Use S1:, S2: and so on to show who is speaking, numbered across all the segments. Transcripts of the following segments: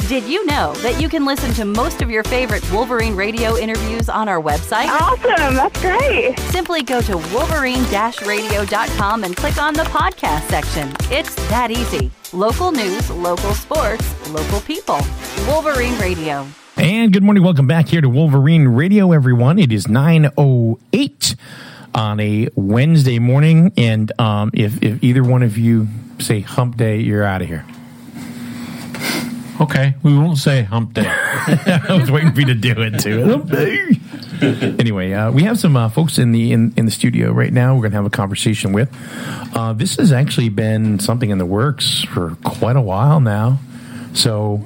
S1: Did you know that you can listen to most of your favorite Wolverine Radio interviews on our website?
S2: Awesome. That's great.
S1: Simply go to wolverine-radio.com and click on the podcast section. It's that easy. Local news, local sports, local people. Wolverine Radio.
S3: And good morning. Welcome back here to Wolverine Radio, everyone. It is 9:08 on a Wednesday morning. And if either one of you say hump day, you're out of here.
S4: Okay, we won't say hump day.
S3: I was waiting for you to do it too. Hump day. Anyway, we have some folks in the studio right now. We're going to have a conversation with. This has actually been something in the works for quite a while now. So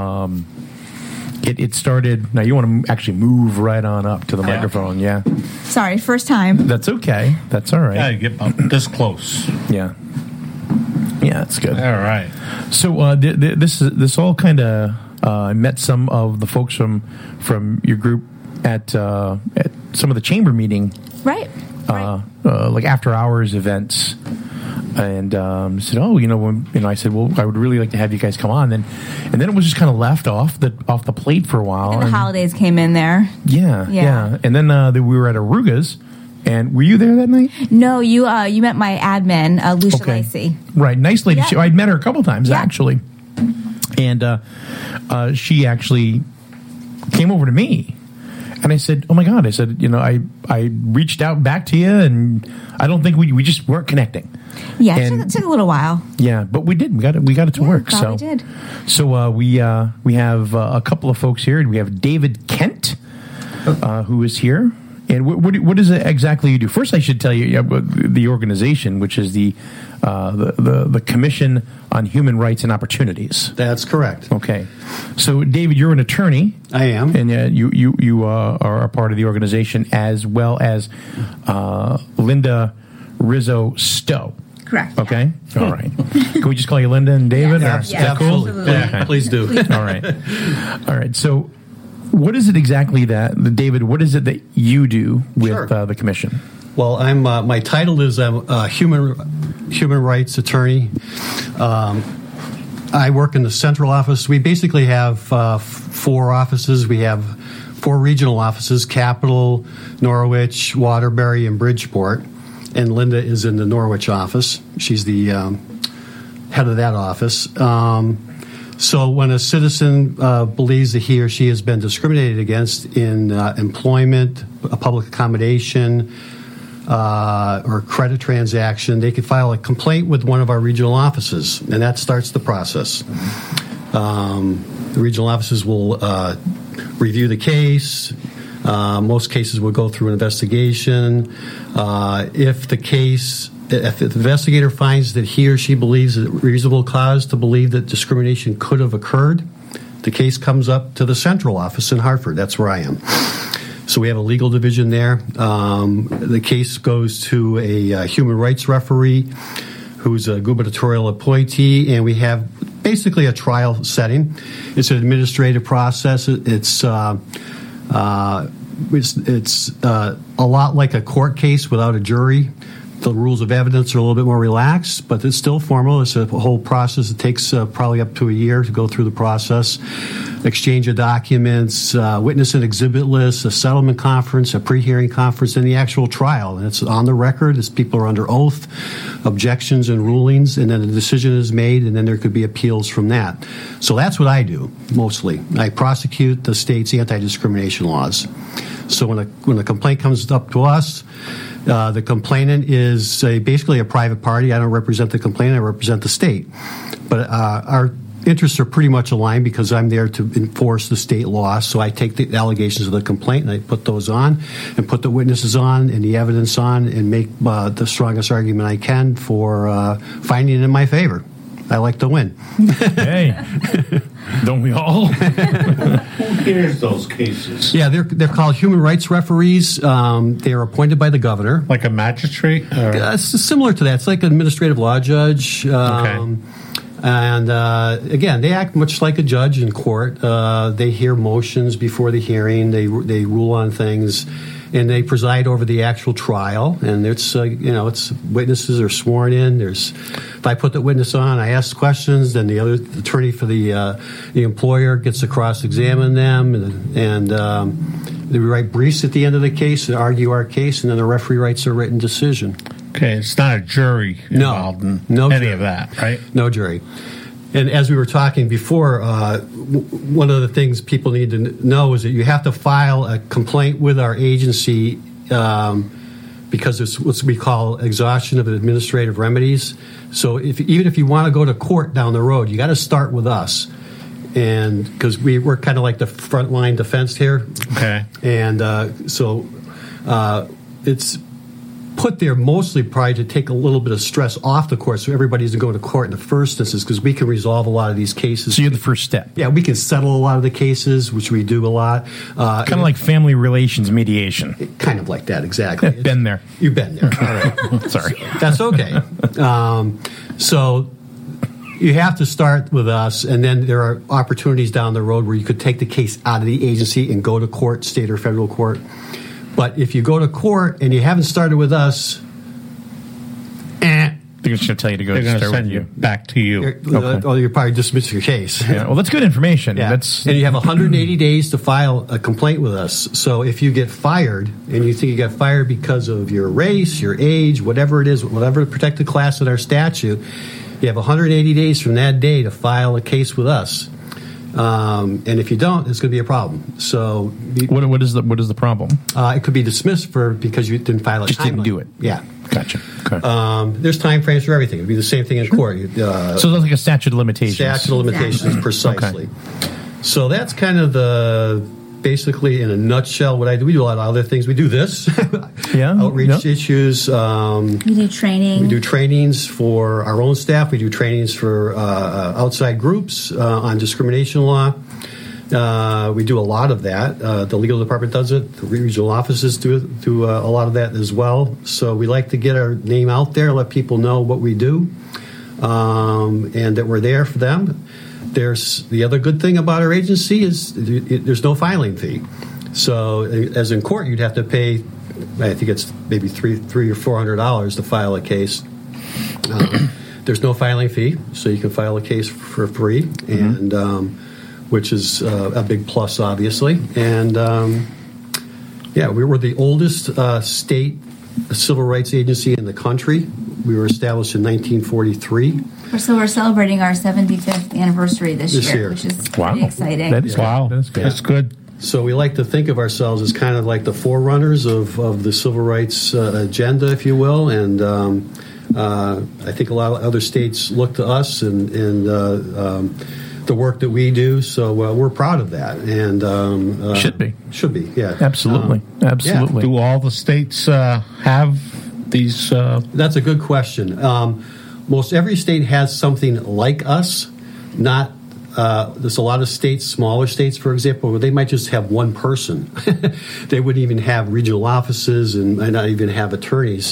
S3: it started. Now you want to actually move right on up to the microphone. Yeah.
S5: Sorry, first time.
S3: That's okay. That's all right.
S4: Yeah, get this close.
S3: Yeah. Yeah, that's good.
S4: All right.
S3: So this all kind of met some of the folks from your group at some of the chamber meeting,
S5: Right.
S3: like after hours events, and said, I said, well, I would really like to have you guys come on, and then it was just kind of left off the plate for a while.
S5: And the holidays came in there.
S3: Yeah. And then we were at Aruga's. And were you there that night?
S5: No, you met my admin, Lucia Lacey.
S3: Right, nice lady.
S5: Yeah.
S3: I'd met her a couple times actually, and she actually came over to me, and I said, "Oh my God!" I said, I reached out back to you, and I don't think we just weren't connecting.
S5: Yeah, it took a little while.
S3: Yeah, but we did. We got it to work. So
S5: we did.
S3: So we have a couple of folks here. We have David Kent, who is here. And what is it exactly you do? First, I should tell you the organization, which is the Commission on Human Rights and Opportunities.
S6: That's correct.
S3: Okay, so David, you're an attorney.
S6: I am,
S3: and you are a part of the organization, as well as Linda Rizzo Stowe.
S5: Correct.
S3: Okay. All right. Can we just call you Linda and David?
S6: Yes.
S3: Is that cool?
S6: Yeah, please do.
S3: All right. All right. So, what is it exactly David? What is it that you do with the commission?
S6: Well, I'm my title is a human rights attorney. I work in the central office. We basically have 4 offices. We have 4 regional offices: Capital, Norwich, Waterbury, and Bridgeport. And Linda is in the Norwich office. She's the head of that office. So when a citizen believes that he or she has been discriminated against in employment, a public accommodation, or credit transaction, they can file a complaint with one of our regional offices, and that starts the process. The regional offices will review the case. Most cases will go through an investigation. If the investigator finds that he or she believes a reasonable cause to believe that discrimination could have occurred, the case comes up to the central office in Hartford. That's where I am. So we have a legal division there. The case goes to a human rights referee who's a gubernatorial appointee, and we have basically a trial setting. It's an administrative process. It's a lot like a court case without a jury. The rules of evidence are a little bit more relaxed, but it's still formal. It's a whole process. It takes probably up to a year to go through the process. Exchange of documents, witness and exhibit lists, a settlement conference, a pre-hearing conference, and the actual trial. And it's on the record as people are under oath, objections and rulings, and then a decision is made, and then there could be appeals from that. So that's what I do, mostly. I prosecute the state's anti-discrimination laws. So when a complaint comes up to us, the complainant is basically a private party. I don't represent the complainant. I represent the state. But our interests are pretty much aligned because I'm there to enforce the state law. So I take the allegations of the complaint and I put those on and put the witnesses on and the evidence on and make the strongest argument I can for finding it in my favor. I like to win.
S3: Hey, don't we all?
S4: Who hears those cases?
S6: Yeah, they're called human rights referees. They are appointed by the governor.
S4: Like a magistrate?
S6: It's similar to that. It's like an administrative law judge.
S4: Okay.
S6: And again, they act much like a judge in court. They hear motions before the hearing. They rule on things. and they preside over the actual trial. And it's it's witnesses are sworn in. If I put the witness on, I ask questions, then the other attorney for the employer gets to cross-examine them, and we write briefs at the end of the case and argue our case, and then the referee writes a written decision.
S4: Okay, it's not a jury involved in any of that, right?
S6: No jury. And as we were talking before, one of the things people need to know is that you have to file a complaint with our agency because it's what we call exhaustion of administrative remedies. So even if you want to go to court down the road, you got to start with us. And because we're kind of like the frontline defense here.
S4: Okay.
S6: And so it's put there mostly probably to take a little bit of stress off the court so everybody doesn't go to court in the first instance, because we can resolve a lot of these cases.
S3: So you're the first step.
S6: Yeah, we can settle a lot of the cases, which we do a lot.
S3: Kind of like family relations mediation.
S6: Kind of like that, exactly.
S3: Been there.
S6: You've been there. All right.
S3: Sorry.
S6: That's okay. So you have to start with us, and then there are opportunities down the road where you could take the case out of the agency and go to court, state or federal court. But if you go to court and you haven't started with us,
S3: they're just going to tell you to go.
S4: They're going to
S3: start
S4: send
S3: with
S4: you back to you.
S6: you're probably dismiss your case.
S3: Yeah. Well, that's good information.
S6: Yeah. And you have 180 days to file a complaint with us. So if you get fired and you think you got fired because of your race, your age, whatever it is, whatever protected class in our statute, you have 180 days from that day to file a case with us. And if you don't, it's going to be a problem. So,
S3: what is the problem?
S6: It could be dismissed because you didn't file it.
S3: Just didn't do it.
S6: Yeah,
S3: gotcha. Okay.
S6: There's time frames for everything. It'd be the same thing in court.
S3: So it's like a statute of limitations.
S6: Statute of limitations, precisely. Okay. So that's kind of basically in a nutshell what I do. We do a lot of other things. We do this. Outreach issues.
S5: We do training.
S6: We do trainings for our own staff. We do trainings for outside groups on discrimination law. We do a lot of that. The legal department does it. The regional offices do a lot of that as well. So we like to get our name out there, let people know what we do, and that we're there for them. There's the other good thing about our agency is there's no filing fee. So as in court, you'd have to pay, I think it's maybe $300 or $400 to file a case. There's no filing fee, so you can file a case for free, and which is a big plus, obviously. And we were the oldest state civil rights agency in the country. We were established in 1943.
S5: So we're celebrating our 75th anniversary this year, which is pretty exciting.
S3: That is
S4: wow.
S3: That's good.
S6: So we like to think of ourselves as kind of like the forerunners of the civil rights agenda, if you will. And I think a lot of other states look to us and the work that we do. So we're proud of that. And
S3: should be,
S6: yeah,
S3: absolutely.
S6: Yeah.
S4: Do all the states have these?
S6: That's a good question. Most every state has something like us. Not there's a lot of states, smaller states, for example, where they might just have one person. They wouldn't even have regional offices and might not even have attorneys.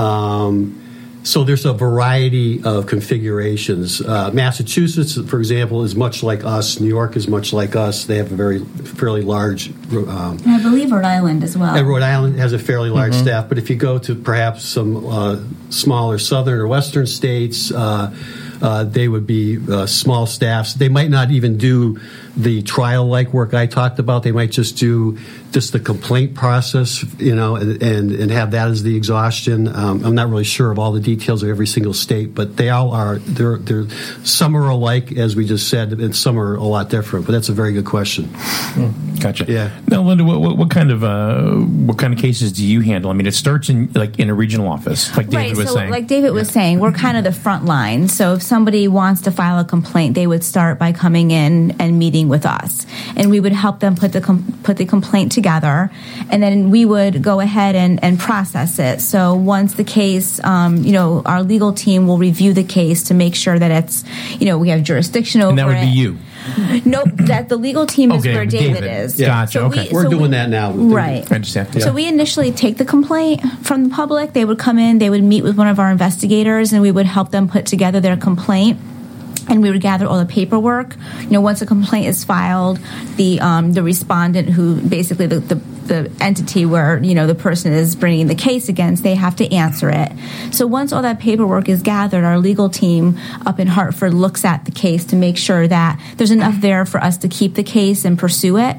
S6: So there's a variety of configurations. Massachusetts, for example, is much like us. New York is much like us. They have a fairly large.
S5: And I believe Rhode Island as well.
S6: And Rhode Island has a fairly large staff. But if you go to perhaps some smaller southern or western states, they would be small staffs. They might not even do the trial-like work I talked about. They might just do the complaint process, and have that as the exhaustion. I'm not really sure of all the details of every single state, but they all are. They're some are alike, as we just said, and some are a lot different. But that's a very good question.
S3: Gotcha.
S6: Yeah.
S3: Now, Linda, what kind of cases do you handle? I mean, it starts in a regional office, like David was saying.
S5: Like David was saying, we're kind of the front line. So if somebody wants to file a complaint, they would start by coming in and meeting with us, and we would help them put the complaint together, and then we would go ahead and process it. So once the case, our legal team will review the case to make sure that it's, we have jurisdiction over it.
S3: And that would be you.
S5: Nope, that the legal team is where David is.
S6: Yeah.
S3: Gotcha.
S5: So
S3: okay.
S6: We're doing that now.
S5: Right.
S3: I understand. Yeah.
S5: So we initially take the complaint from the public. They would come in, they would meet with one of our investigators, and we would help them put together their complaint. And we would gather all the paperwork. Once a complaint is filed, the respondent, who basically the entity where the person is bringing the case against, they have to answer it. So once all that paperwork is gathered, our legal team up in Hartford looks at the case to make sure that there's enough there for us to keep the case and pursue it.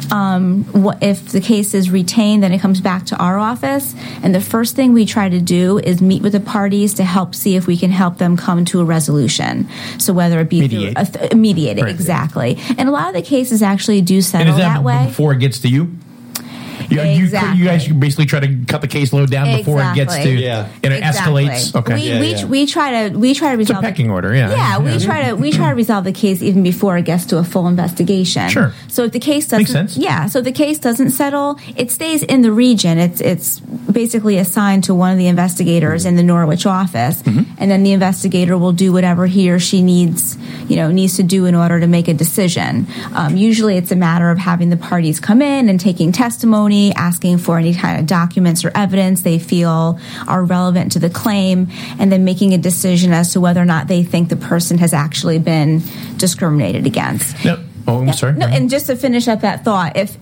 S5: If the case is retained, then it comes back to our office, and the first thing we try to do is meet with the parties to help see if we can help them come to a resolution. So whether it be mediate
S3: right.
S5: exactly, and a lot of the cases actually do settle that way
S3: before it gets to you.
S5: Exactly.
S3: You guys basically try to cut the caseload down before it gets to, and it escalates. Okay.
S5: We try to resolve.
S3: It's a pecking order. Yeah.
S5: We try to resolve the case even before it gets to a full investigation.
S3: Sure.
S5: So if the case doesn't,
S3: makes sense.
S5: Yeah. So if the case doesn't settle, it stays in the region. It's basically assigned to one of the investigators in the Norwich office, and then the investigator will do whatever he or she needs to do in order to make a decision. Usually, it's a matter of having the parties come in and taking testimony, asking for any kind of documents or evidence they feel are relevant to the claim, and then making a decision as to whether or not they think the person has actually been discriminated against.
S3: No. Oh, I'm sorry.
S5: No, and just to finish up that thought, if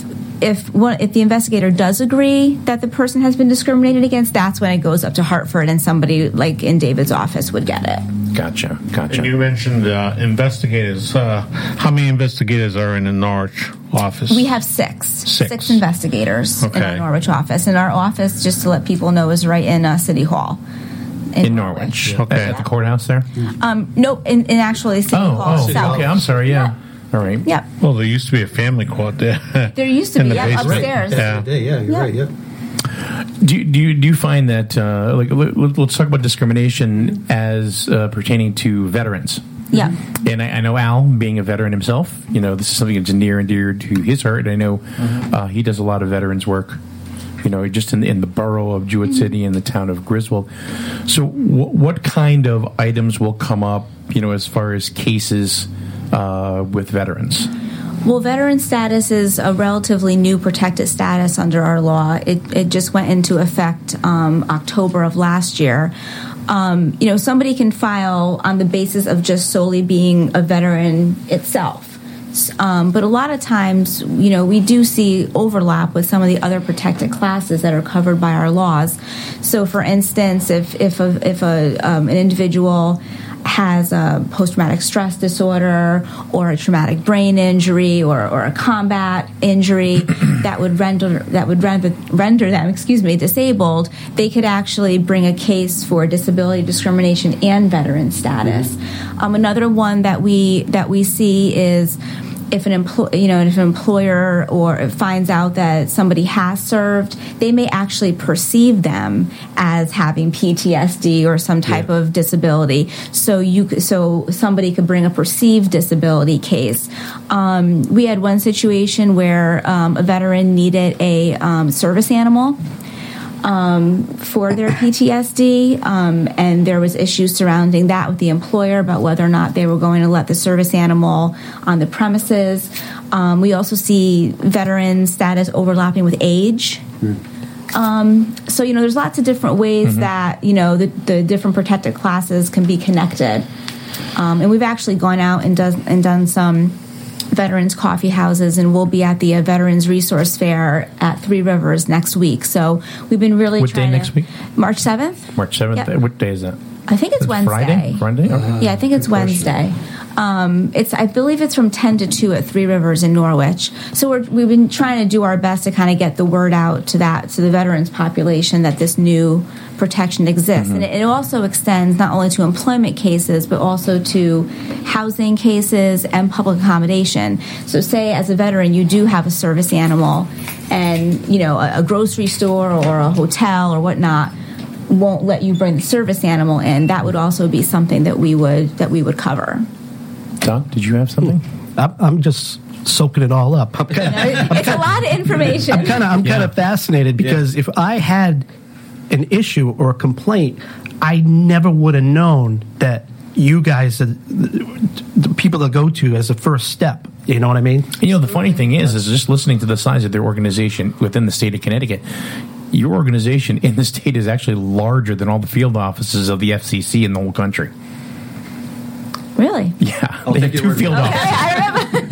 S5: the investigator does agree that the person has been discriminated against, that's when it goes up to Hartford, and somebody like in David's office would get it.
S3: Gotcha.
S4: And you mentioned investigators. How many investigators are in the Norwich office?
S5: We have six investigators in our Norwich office, and our office, just to let people know, is right in City Hall. In Norwich.
S3: Okay. At the courthouse there?
S5: Nope, in actually City Hall itself.
S3: Okay, I'm sorry, yeah. All right.
S5: Yep.
S4: Well, there used to be a family court there.
S5: There used to be, upstairs.
S6: Yeah, you're right, yeah.
S3: Do you find that, let's talk about discrimination as pertaining to veterans?
S5: Yeah.
S3: And I know Al, being a veteran himself, this is something that's near and dear to his heart. I know he does a lot of veterans work, just in the borough of Jewett City and the town of Griswold. So what kind of items will come up, as far as cases with veterans?
S5: Well, veteran status is a relatively new protected status under our law. It just went into effect October of last year. Somebody can file on the basis of just solely being a veteran itself. But a lot of times, we do see overlap with some of the other protected classes that are covered by our laws. So, for instance, if an individual has a post-traumatic stress disorder or a traumatic brain injury or a combat injury that would render them disabled, they could actually bring a case for disability discrimination and veteran status. Another one that we see is if an employer or finds out that somebody has served, they may actually perceive them as having PTSD or some type of disability. So somebody could bring a perceived disability case. We had one situation where a veteran needed a service animal for their PTSD, and there was issues surrounding that with the employer about whether or not they were going to let the service animal on the premises. We also see veteran status overlapping with age. So, there's lots of different ways that, the different protected classes can be connected. And we've actually gone out and done some veterans coffee houses, and we'll be at the Veterans Resource Fair at Three Rivers next week. So we've been really
S3: What day next week?
S5: March 7th.
S3: March 7th.
S5: Yep.
S3: What day is that?
S5: I think it's Wednesday.
S3: Friday? Okay.
S5: Yeah, I think it's Wednesday. I believe it's from 10 to 2 at Three Rivers in Norwich. So we've been trying to do our best to kind of get the word out to the veterans population that this new protection exists. And it also extends not only to employment cases, but also to housing cases and public accommodation. So say as a veteran, you do have a service animal and, a grocery store or a hotel or whatnot won't let you bring the service animal in. That would also be something that we would cover.
S3: Doc, did you have something?
S7: I'm just soaking it all up.
S5: It's a lot of information.
S7: I'm kind of fascinated because if I had an issue or a complaint, I never would have known that you guys are the people to go to as a first step. You know what I mean?
S3: And, the funny thing is just listening to the size of their organization within the state of Connecticut, your organization in the state is actually larger than all the field offices of the FCC in the whole country.
S5: Really?
S3: Yeah. They have 2 field offices.
S5: I remember.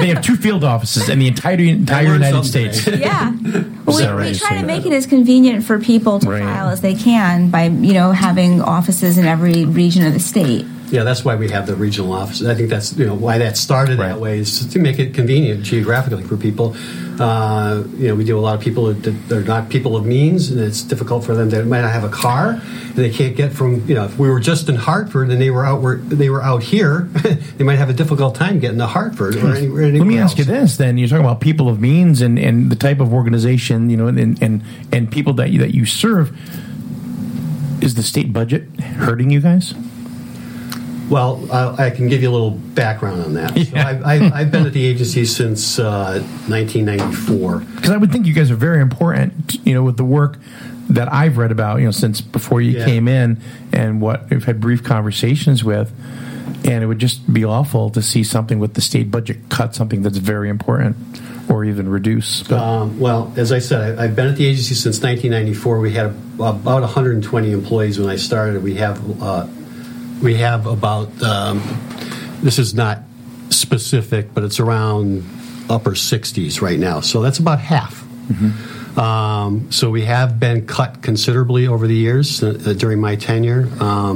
S3: They have 2 field offices in the entire United States.
S5: Yeah. Well,
S3: So,
S5: we try to
S3: so-
S5: make it as convenient for people to
S3: Right.
S5: file as they can by, having offices in every region of the state.
S6: Yeah, that's why we have the regional offices. I think that's why that started
S3: Right.
S6: that way, is to make it convenient geographically for people. We do a lot of people that are not people of means, and it's difficult for them. They might not have a car, and they can't get from. If we were just in Hartford and they were out here, they might have a difficult time getting to Hartford or anywhere.
S3: Let me ask you this: then you're talking about people of means and the type of organization, and people that you serve. Is the state budget hurting you guys?
S6: Well, I can give you a little background on that. So I've been at the agency since 1994.
S3: Because I would think you guys are very important, with the work that I've read about, since before you came in, and what I've had brief conversations with. And it would just be awful to see something with the state budget cut, something that's very important, or even reduce.
S6: Well, as I said, I've been at the agency since 1994. We had about 120 employees when I started. We have about, this is not specific, but it's around upper 60s right now. So that's about half. Mm-hmm. So we have been cut considerably over the years during my tenure.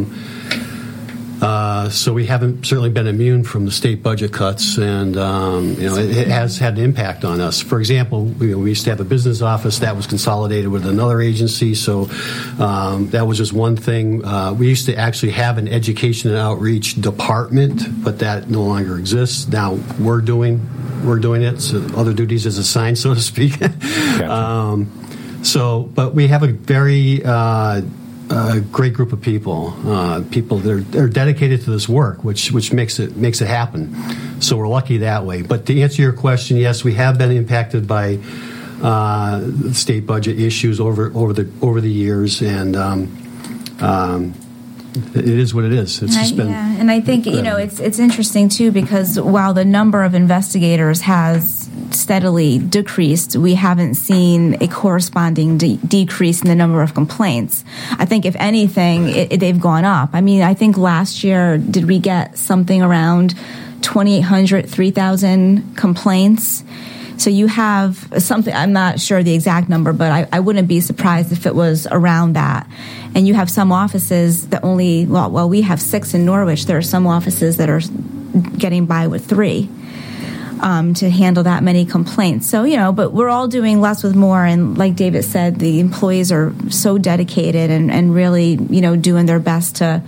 S6: So we haven't certainly been immune from the state budget cuts, and it has had an impact on us. For example, we used to have a business office that was consolidated with another agency, so that was just one thing. We used to actually have an education and outreach department, but that no longer exists. Now we're doing it. So other duties is assigned, so to speak. Gotcha. But we have a very great group of people that are dedicated to this work, which makes it happen. So we're lucky that way. But to answer your question, yes, we have been impacted by state budget issues over the years, and it is what it is. It's just been,
S5: and I think it's interesting too, because while the number of investigators has steadily decreased, we haven't seen a corresponding decrease in the number of complaints. I think if anything, they've gone up. I mean, I think last year, did we get something around 2,800, 3,000 complaints? So you have something, I'm not sure the exact number, but I wouldn't be surprised if it was around that. And you have some offices that we have 6 in Norwich. There are some offices that are getting by with 3 to handle that many complaints. So, but we're all doing less with more. And like David said, the employees are so dedicated and really, doing their best to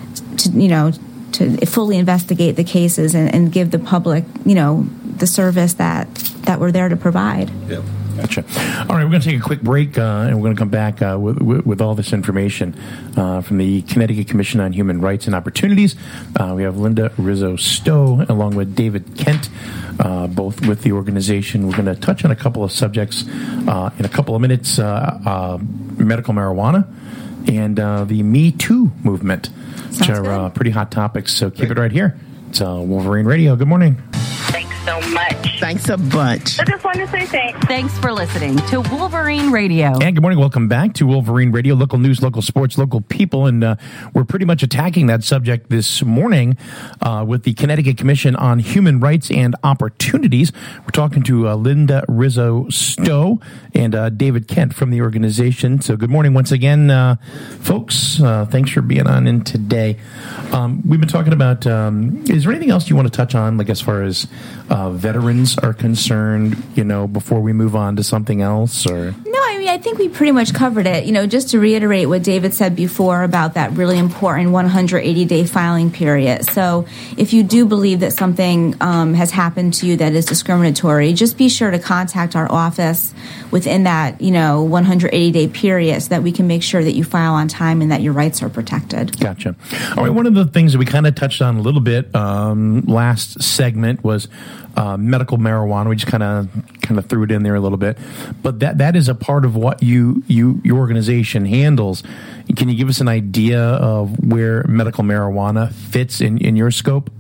S5: fully investigate the cases and give the public, the service that we're there to provide.
S6: Yep.
S3: Gotcha. All right, we're going to take a quick break, and we're going to come back with all this information from the Connecticut Commission on Human Rights and Opportunities. We have Linda Rizzo-Stowe along with David Kent, both with the organization. We're going to touch on a couple of subjects in a couple of minutes, medical marijuana and the Me Too movement, which are pretty hot topics. So keep it right here. It's Wolverine Radio. Good morning.
S2: Thanks so much.
S8: Thanks a bunch.
S2: I just wanted to say thanks.
S1: Thanks for listening to Wolverine Radio.
S3: And good morning. Welcome back to Wolverine Radio, local news, local sports, local people. And we're pretty much attacking that subject this morning with the Connecticut Commission on Human Rights and Opportunities. We're talking to Linda Rizzo-Stowe and David Kent from the organization. So good morning once again, folks. Thanks for being on in today. We've been talking about, is there anything else you want to touch on, like as far as veterans are concerned, before we move on to something else? Or
S5: No, I think we pretty much covered it. Just to reiterate what David said before about that really important 180-day filing period. So if you do believe that something has happened to you that is discriminatory, just be sure to contact our office within that 180-day period so that we can make sure that you file on time and that your rights are protected.
S3: Gotcha. All right, one of the things that we kind of touched on a little bit last segment was medical marijuana. We just kind of threw it in there a little bit, but that is a part of what your organization handles. Can you give us an idea of where medical marijuana fits in your scope?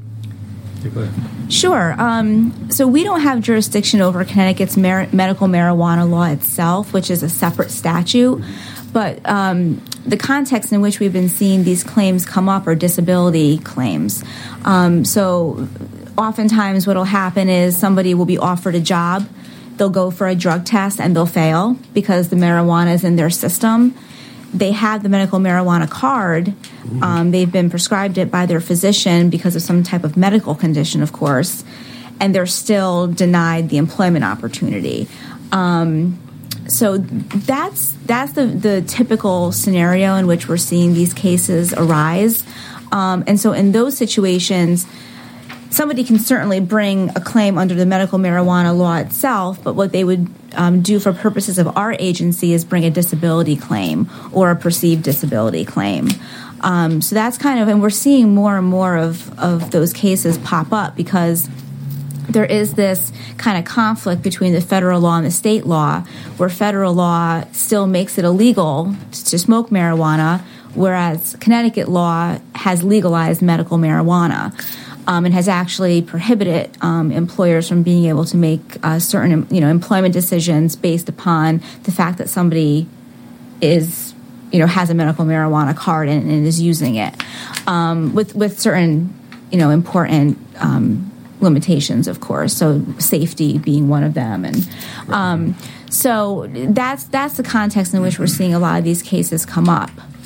S5: Sure. So we don't have jurisdiction over Connecticut's medical marijuana law itself, which is a separate statute. But the context in which we've been seeing these claims come up are disability claims. So oftentimes what will happen is somebody will be offered a job. They'll go for a drug test and they'll fail because the marijuana is in their system. They have the medical marijuana card. They've been prescribed it by their physician because of some type of medical condition, of course, and they're still denied the employment opportunity. So that's the typical scenario in which we're seeing these cases arise. And so in those situations, somebody can certainly bring a claim under the medical marijuana law itself, but what they would do for purposes of our agency is bring a disability claim or a perceived disability claim. So that's kind of, and we're seeing more and more of those cases pop up because there is this kind of conflict between the federal law and the state law, where federal law still makes it illegal to smoke marijuana, whereas Connecticut law has legalized medical marijuana. And has actually prohibited employers from being able to make certain, employment decisions based upon the fact that somebody is, has a medical marijuana card and is using it, with certain, important limitations, of course. So safety being one of them, and so that's the context in which we're seeing a lot of these cases come up.